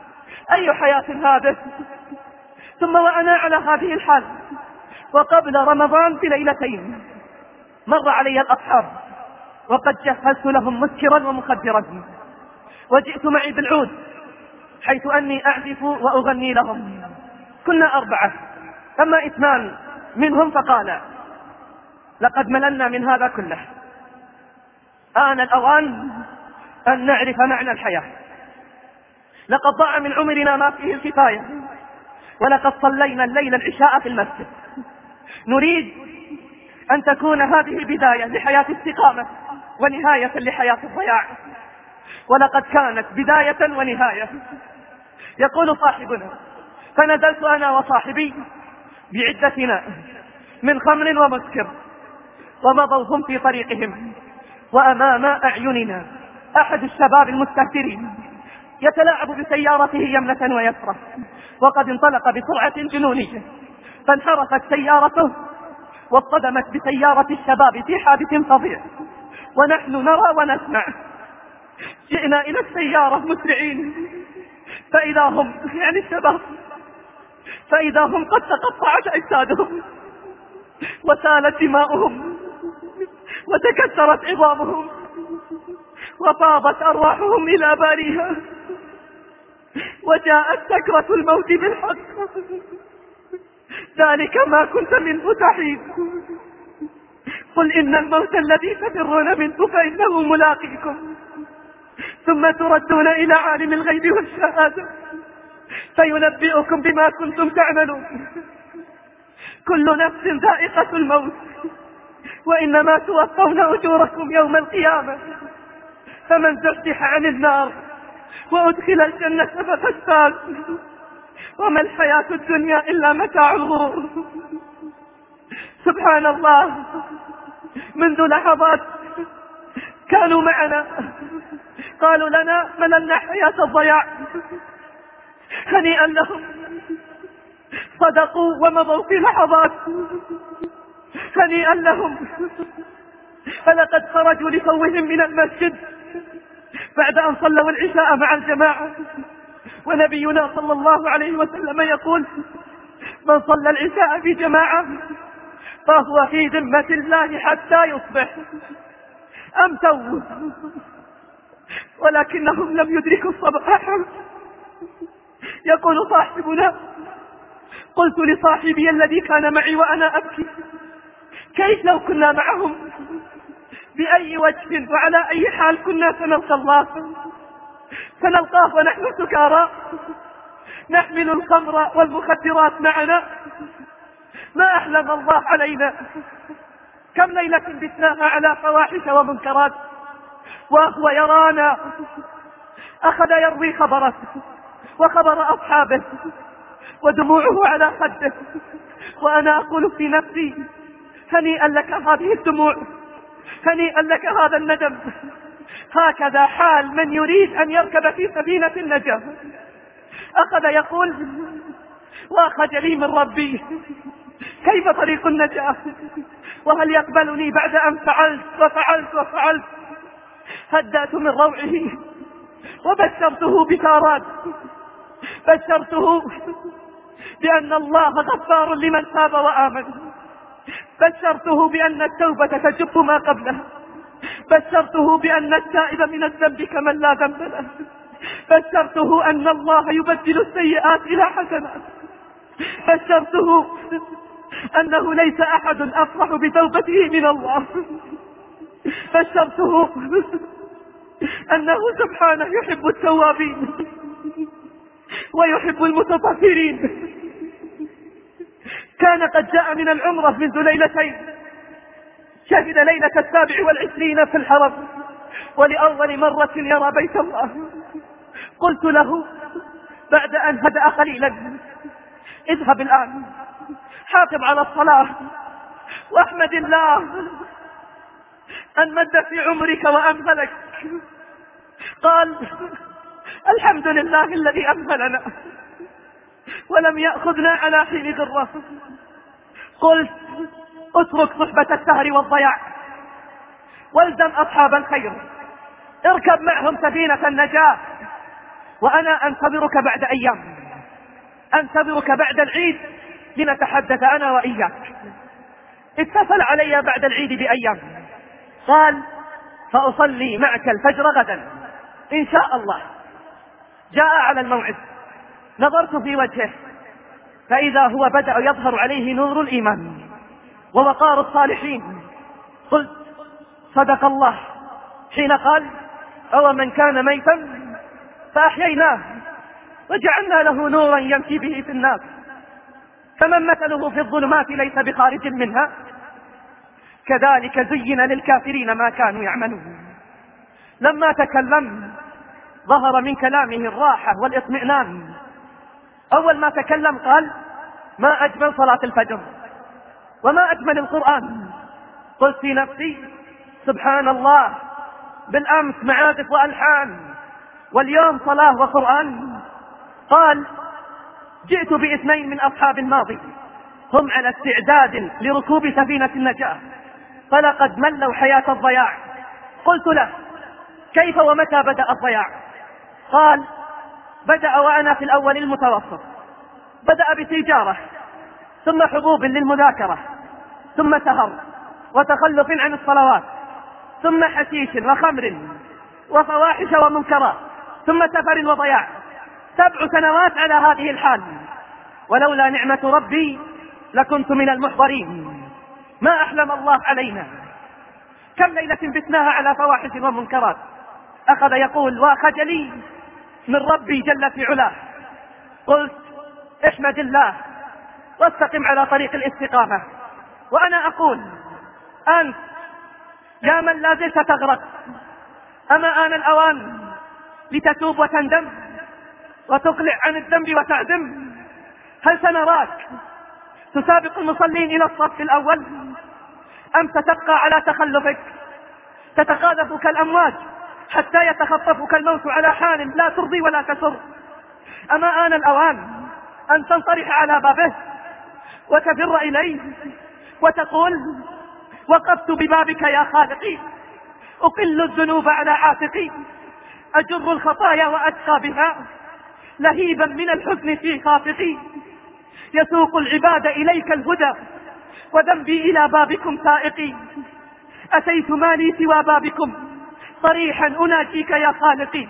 أي حياة هذه؟ ثم وأنا على هذه الحال وقبل رمضان بليلتين مر علي الأصحاب وقد جهزت لهم مسكرا ومخدرا، وجئت معي بالعود حيث أني أعزف وأغني لهم. كنا أربعة، أما اثنان منهم فقال: لقد مللنا من هذا كله، آن الأوان أن نعرف معنى الحياة. لقد ضاع من عمرنا ما فيه الكفاية، ولقد صلينا الليل العشاء في المسجد. نريد أن تكون هذه بداية لحياة استقامة ونهاية لحياة الضياع، ولقد كانت بداية ونهاية. يقول صاحبنا: فنزلت أنا وصاحبي بعدتنا من خمر ومسكر، ومضوا هم في طريقهم، وأمام أعيننا أحد الشباب المستهترين يتلاعب بسيارته يمنة ويسرة، وقد انطلق بسرعة جنونية، فانحرفت سيارته واصطدمت بسيارة الشباب في حادث فظيع، ونحن نرى ونسمع. جئنا إلى السيارة مسرعين، فإذا هم يعني الشباب فإذا هم قد تقطعت أجسادهم وسالت دماؤهم وتكسرت عظامهم وفاضت أرواحهم إلى باريها، وجاءت سكرة الموت بالحق. ذلك ما كنت منه تحيد. قل إن الموت الذي تفرون منه فإنه ملاقيكم، ثم تردون إلى عالم الغيب والشهادة فينبئكم بما كنتم تعملون. كل نفس ذائقة الموت، وإنما توفون أجوركم يوم القيامة. فمن زحزح عن النار وأدخل الجنة فقد فاز، وما الحياة الدنيا إلا متاع الغرور. سبحان الله، منذ لحظات كانوا معنا قالوا لنا: مللنا حياة الضياع. هنيئا لهم، صدقوا ومضوا في لحظات. هنيئا لهم، فلقد خرجوا لفوهم من المسجد بعد أن صلوا العشاء مع الجماعة، ونبينا صلى الله عليه وسلم يقول: من صلى العشاء في جماعة فهو في ذمة الله حتى يصبح. أمتوا ولكنهم لم يدركوا الصباح. يقول صاحبنا: قلت لصاحبي الذي كان معي وأنا أبكي: كيف لو كنا معهم؟ بأي وجه وعلى أي حال كنا سنلقى الله؟ سنلقاه ونحن سكارى نحمل الخمر والمخدرات معنا. ما أحلم الله علينا. كم ليلة بتناها على فواحش ومنكرات وهو يرانا. أخذ يروي خبره وخبر أصحابه ودموعه على خده، وأنا أقول في نفسي: هنيئا لك هذه الدموع، هنيئا لك هذا الندم. هكذا حال من يريد أن يركب في سفينة النجاة. أخذ يقول: وخجلي من ربي، كيف طريق النجاة؟ وهل يقبلني بعد أن فعلت وفعلت وفعلت؟ هدأت من روعه وبشرته بشارات، بشرته بأن الله غفار لمن تاب وآمن، بشرته بأن التوبة تجب ما قبله، بشرته بأن التائب من الذنب كمن لا ذنب له، بشرته أن الله يبدل السيئات إلى حسنات، بشرته أنه ليس أحد أفرح بتوبته من الله، بشرته أنه سبحانه يحب التوابين ويحب المتطهرين. كان قد جاء من العمرة منذ ليلتين، شهد ليلة السابع والعشرين في الحرم، ولأول مرة يرى بيت الله. قلت له بعد أن هدأ قليلا: اذهب الآن، حافظ على الصلاة، واحمد الله أن مد في عمرك وأمهلك. قال: الحمد لله الذي أمهلنا ولم يأخذنا على حين ذره. قلت: اترك صحبة السهر والضياع والزم أصحاب الخير، اركب معهم سفينة النجاة، وأنا أنتظرك بعد أيام، أنتظرك بعد العيد لنتحدث أنا وإياك. اتصل علي بعد العيد بأيام قال فأصلي معك الفجر غدا إن شاء الله. جاء على الموعد، نظرت في وجهه فإذا هو بدأ يظهر عليه نور الإيمان ووقار الصالحين. قلت صدق الله حين قال أو من كان ميتا فأحييناه وجعلنا له نورا يمشي به في الناس فمن مثله في الظلمات ليس بخارج منها كذلك زين للكافرين ما كانوا يعملون. لما تكلم ظهر من كلامه الراحة والإطمئنان. أول ما تكلم قال ما أجمل صلاة الفجر وما أجمل القرآن. قلت في نفسي سبحان الله، بالأمس معازف وألحان واليوم صلاة وقرآن. قال جئت باثنين من أصحاب الماضي هم على استعداد لركوب سفينة النجاة فلقد ملوا حياة الضياع. قلت له كيف ومتى بدأ الضياع؟ قال بدأ وأنا في الأول المتوسط، بدأ بتجارة ثم حبوب للمذاكرة ثم سهر وتخلف عن الصلوات ثم حشيش وخمر وفواحش ومنكرات ثم سفر وضياع. سبع سنوات على هذه الحال، ولولا نعمة ربي لكنت من المحضرين. ما أحلم الله علينا، كم ليلة بتناها على فواحش ومنكرات. أخذ يقول وخجلي من ربي جل في علاه. قلت احمد الله واستقم على طريق الاستقامة. وأنا أقول أنت يا من لا زلت تغرق، أما آن الأوان لتتوب وتندم وتقلع عن الذنب وتعزم؟ هل سنراك تسابق المصلين إلى الصف الأول أم ستبقى على تخلفك تتقاذف كالأمواج حتى يتخطفك الموت على حال لا ترضي ولا تسر؟ أما آن الأوان أن تنطرح على بابه وتفر إليه وتقول وقفت ببابك يا خالقي أقل الذنوب على عاتقي أجر الخطايا وأتقى بها لهيبا من الحزن في خافقي يسوق العباد إليك الهدى وذنبي إلى بابكم سائقي. أتيت ما لي سوى بابكم صريحا أناجيك يا خالقي.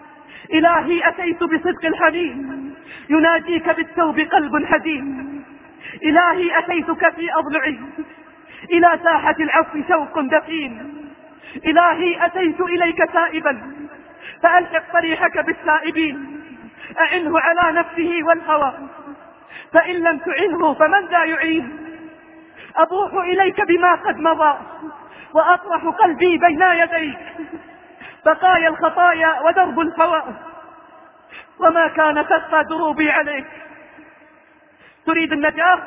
إلهي أتيت بصدق الحنين يناجيك بالتوب قلب حزين. إلهي أتيتك في أضلعي إلى ساحة العفو شوق دفين. إلهي أتيت إليك تائبا فألحق صريحك بالتائبين. أعنه على نفسه والهوى فإن لم تعنه فمن ذا يعين. أبوح إليك بما قد مضى وأطرح قلبي بين يديك بقايا الخطايا ودرب الهوى وما كان تخفى دروبي عليك. تريد النجاة؟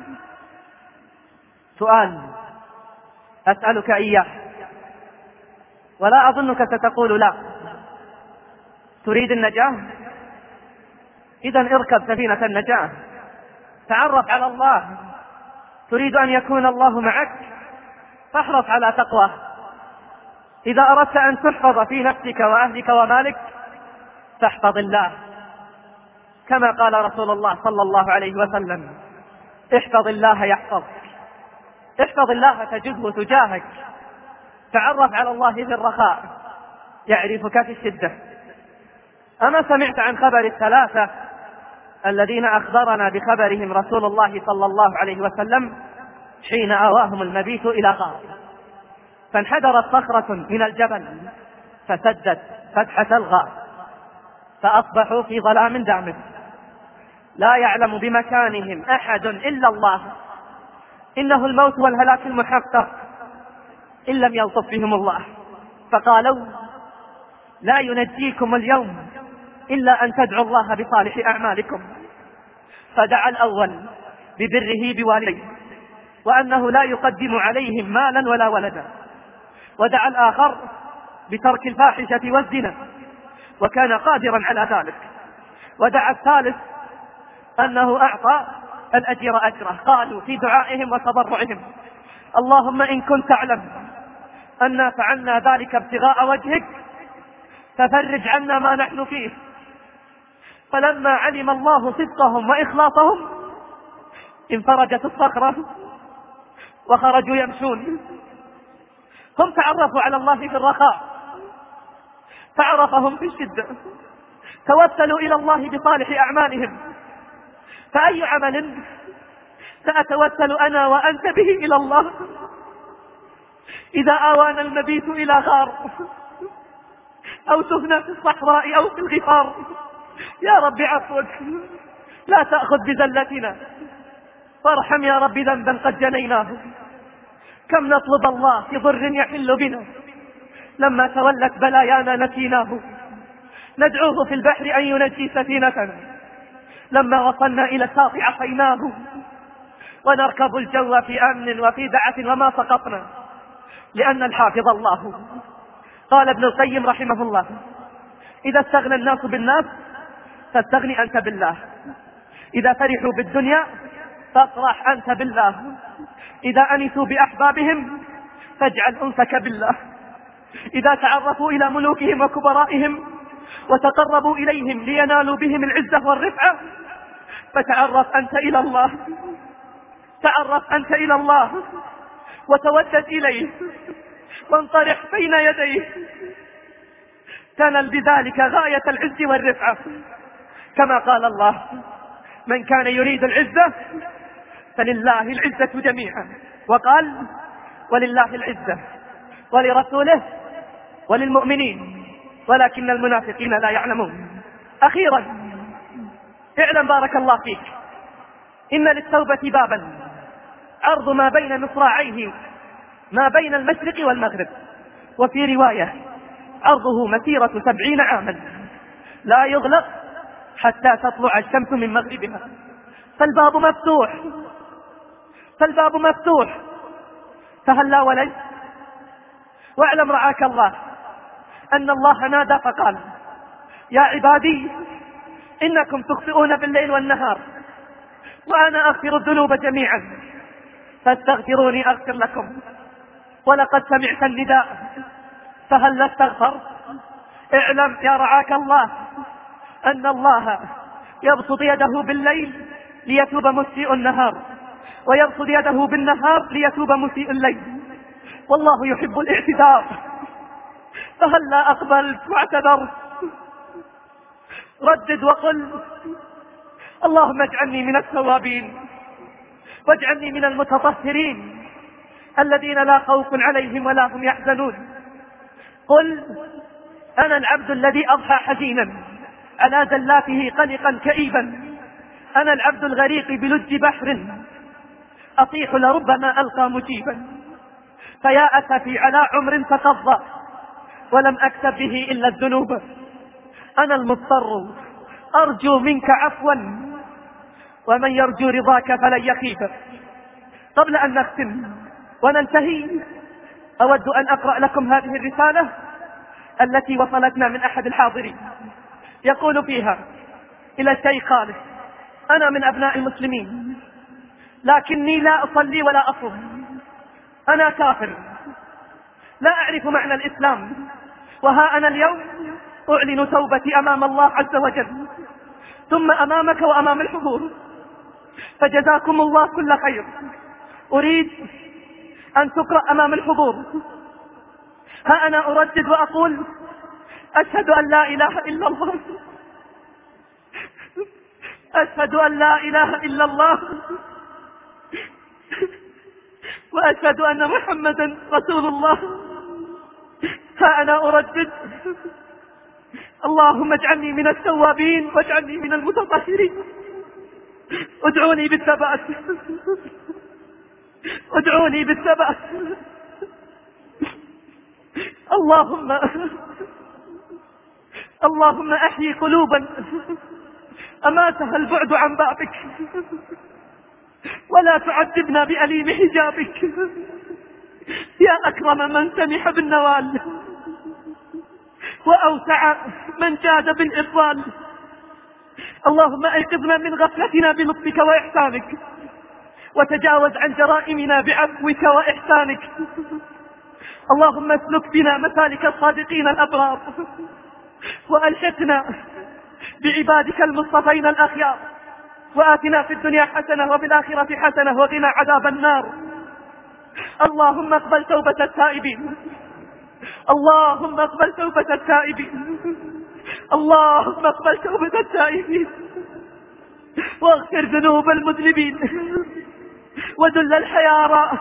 سؤال أسألك إياه ولا أظنك ستقول لا. تريد النجاة؟ إذا اركب سفينة النجاة، تعرف على الله. تريد أن يكون الله معك فاحرص على تقواه. إذا أردت أن تحفظ في نفسك وأهلك ومالك فاحفظ الله، كما قال رسول الله صلى الله عليه وسلم احفظ الله يحفظك. احفظ الله تجده تجاهك. تعرف على الله في الرخاء يعرفك في الشدة. أما سمعت عن خبر الثلاثة الذين أخبرنا بخبرهم رسول الله صلى الله عليه وسلم حين آواهم المبيت إلى غار فانحدرت صخرة من الجبل فسدت فتحة الغار فأصبحوا في ظلام دامس لا يعلم بمكانهم أحد إلا الله. إنه الموت والهلاك المحقق إن لم يلطف بهم الله. فقالوا لا ينجيكم اليوم إلا أن تدعوا الله بصالح أعمالكم. فدعا الأول ببره بوالديه وأنه لا يقدم عليهم مالا ولا ولدا، ودعا الآخر بترك الفاحشة والزنا وكان قادرا على ذلك، ودعا الثالث أنه أعطى الأجر أجره. قالوا في دعائهم وتضرعهم اللهم إن كنت تعلم أننا فعلنا ذلك ابتغاء وجهك ففرج عنا ما نحن فيه فلما علم الله صدقهم وإخلاصهم انفرجت الصخرة وخرجوا يمشون. هم تعرفوا على الله في الرخاء، فعرفهم في الشدة، توسلوا إلى الله بصالح أعمالهم. فأي عمل سأتوسل أنا وأنت به إلى الله إذا آوانا المبيت إلى غار أو سهنا في الصحراء أو في الغفار؟ يا رب عفوك، لا تأخذ بزلتنا، وارحم يا رب ذنبا قد جنيناه. كم نطلب الله في ضر يحل بنا، لما تولت بلايانا نسيناه. ندعوه في البحر أن ينجي سفينتنا، لما وصلنا إلى الشاطئ عصيناه. ونركب الجو في أمن وفي دعة وما سقطنا، لأن الحافظ الله. قال ابن القيم رحمه الله: إذا استغنى الناس بالناس فاستغني أنت بالله، إذا فرحوا بالدنيا فافرح أنت بالله، إذا أنسوا بأحبابهم فاجعل أنسك بالله، إذا تعرفوا إلى ملوكهم وكبرائهم وتقربوا إليهم لينالوا بهم العزة والرفعة فتعرف أنت إلى الله، تعرف أنت إلى الله وتودد إليه وانطرح بين يديه، تنل بذلك غاية العز والرفعة، كما قال الله: من كان يريد العزة فلله العزة جميعا. وقال: ولله العزة ولرسوله وللمؤمنين ولكن المنافقين لا يعلمون. أخيرا اعلم بارك الله فيك إن للتوبة بابا عرض ما بين مصراعيه ما بين المشرق والمغرب، وفي رواية عرضه مسيرة سبعين عاما لا يغلق حتى تطلع الشمس من مغربها. فالباب مفتوح، فالباب مفتوح، فهل لا ولي؟ واعلم رعاك الله أن الله نادى فقال: يا عبادي إنكم تخطئون بالليل والنهار وأنا أغفر الذنوب جميعا فاستغفروني أغفر لكم. ولقد سمعت النداء فهل لا استغفر؟ اعلم يا رعاك الله أن الله يبسط يده بالليل ليتوب مسيء النهار، ويبسط يده بالنهار ليتوب مسيء الليل، والله يحب الاعتذار. فهل لا أقبلت واعتذرت؟ ردد وقل: اللهم اجعلني من التوابين واجعلني من المتطهرين الذين لا خوف عليهم ولا هم يحزنون. قل: أنا العبد الذي أضحى حزينا على زلاته قلقا كئيبا، أنا العبد الغريق بلج بحر أطيح لربما ألقى مجيبا، فيا أسفي على عمر تقضى ولم أكتب به إلا الذنوب، أنا المضطر أرجو منك عفوا ومن يرجو رضاك فلن يخيف. قبل أن نختم وننتهي أود أن أقرأ لكم هذه الرسالة التي وصلتنا من أحد الحاضرين، يقول فيها: إلى الشيخ خالد: أنا من أبناء المسلمين لكني لا أصلي ولا أصوم، أنا كافر لا أعرف معنى الإسلام، وها أنا اليوم أعلن توبتي أمام الله عز وجل ثم أمامك وأمام الحضور، فجزاكم الله كل خير. أريد أن تقرأ أمام الحضور. ها أنا أردد وأقول: أشهد أن لا إله إلا الله، أشهد أن لا إله إلا الله، وأشهد أن محمدا رسول الله. ها أنا أردد: اللهم اجعلني من التوابين واجعلني من المتطهرين. ادعوني بالثبات، ادعوني بالثبات. اللهم اللهم أحيي قلوبا أماتها البعد عن بابك، ولا تعذبنا بأليم حجابك يا أكرم من سمح بالنوال وأوسع من جاد بالإضلال. اللهم أيقظنا من غفلتنا بلطفك وإحسانك، وتجاوز عن جرائمنا بعفوك وإحسانك. اللهم اسلك بنا مسالك الصادقين الأبرار، وألحقنا بعبادك المصطفين الأخيار، وآتنا في الدنيا حسنة وفي الآخرة حسنة وقنا عذاب النار. اللهم اقبل توبة التائبين، اللهم اقبل توبة التائبين، اللهم اقبل توبة التائبين، واغفر ذنوب المذنبين، ودل الحيارى،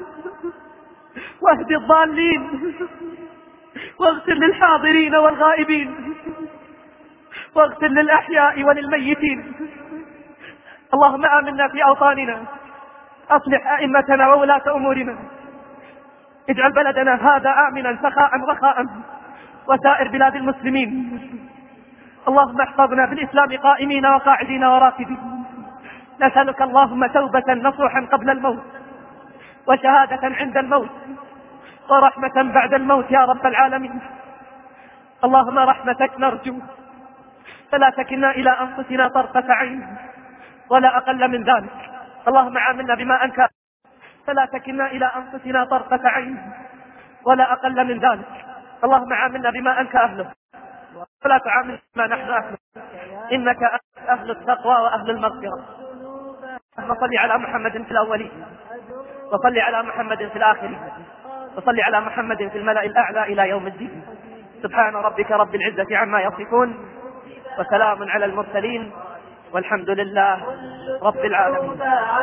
واهد الضالين، واغفر للحاضرين والغائبين، واغفر للأحياء وللميتين. اللهم آمنا في أوطاننا، أصلح أئمتنا وولاة أمورنا، اجعل بلدنا هذا آمنا سخاء رخاء وسائر بلاد المسلمين. اللهم احفظنا بالإسلام قائمين وقاعدين وراكدين. نسألك اللهم توبة نصوحا قبل الموت، وشهادة عند الموت، ورحمة بعد الموت يا رب العالمين. اللهم رحمتك نرجو، فلا تكلنا إلى أنفسنا طرفة عين ولا أقل من ذلك. اللهم عاملنا بما أنك، فلا تكلنا إلى أنفسنا طرفة عين ولا أقل من ذلك. اللهم عاملنا بما أنك أهله، ولا تعاملنا بما نحن أهله، إنك أهل التقوى وأهل المغفرة. وصل على محمد في الأولين، وصل على محمد في الآخرين، وصل على محمد في الملأ الأعلى إلى يوم الدين. سبحان ربك رب العزة عما يصفون، وسلام على المرسلين، والحمد لله رب العالمين.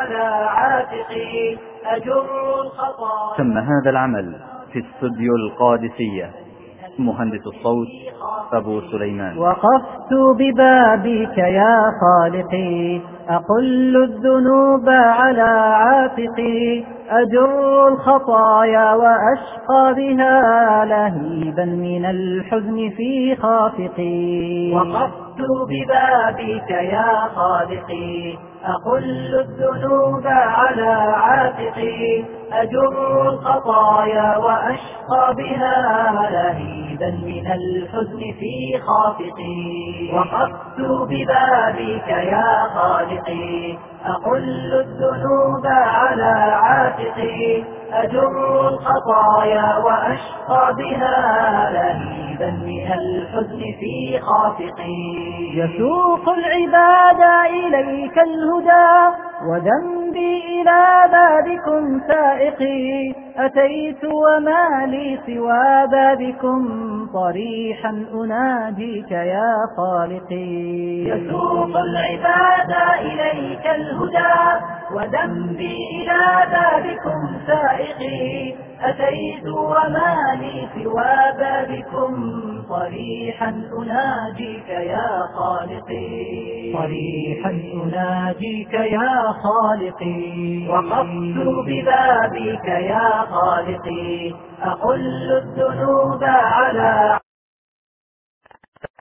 تم هذا العمل في استوديو القادسية. مهندس الصوت أبو سليمان. وقفت ببابك يا خالقي، أقل الذنوب على عاتقي، أجر الخطايا وأشقى بها لهيبا من الحزن في خافقي. وقفت ببابك يا خالقي، أقل الذنوب على عاتقي، أجر الخطايا وأشقى بها لهيبا من الحزن في خافقي. وقفت ببابك يا خالقي، أقل الذنوب على عاتقي، أجر الخطايا وأشقى بها لهيبا من الحزن في خافقي. يسوق العباد إليك الهدى، وذنبي إلى بابكم سائقي، أتيت وما لي سوى بابكم صريحا أناديك يا خالقي. يسوق العباد إليك الهدى، وذنبي إلى بابكم سائقي، أتيت وما لي سوى بابكم صريحا أناجيك يا خالقي. صريحا أناجيك يا خالقي. وقفت ببابك يا خالقي، أقل الذنوب على